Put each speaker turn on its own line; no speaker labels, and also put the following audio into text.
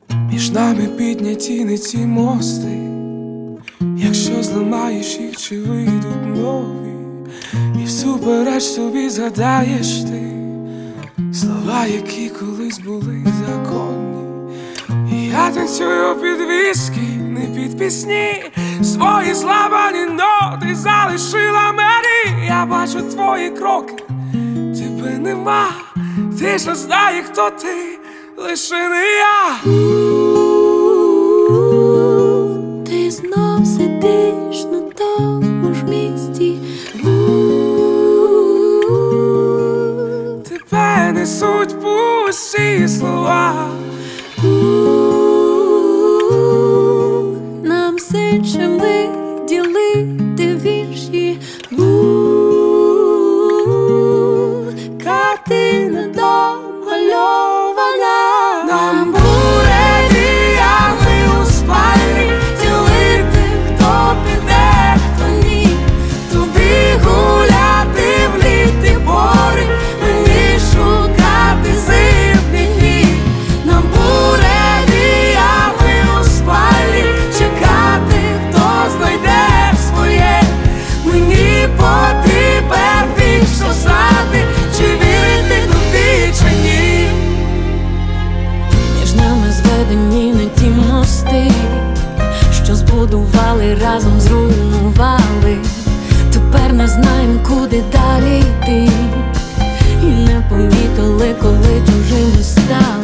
Між нами підняті не ті мости. Якщо зламаєш їх, чи вийдуть нові, і всупереч собі згадаєш ти слова, які колись були законні. І я танцюю під віскі, не під пісні. Свої зламані ноти залишила мені. Я бачу твої кроки, тебе нема. Ти ж не знаєш, хто ти, лише не я.
Ти знов сидиш на тому ж місці.
Тебе несуть пусті слова.
Нам все чим виділити вірші. Картина домальована.
Нам буде діями у спальні,
Ділити, хто піде, хто ні. Тобі гуляти в літі пори, мені шукати зимні дні. Нам буде діями у спальні, чекати, хто знайде своє. Мені потрібен вічно знати, чи вірити тобі, чи ні. Між нами зведені не ті мости, що збудували, разом зруйнували. Тепер не знаєм, куди далі йти, і не помітили, коли чужими стали.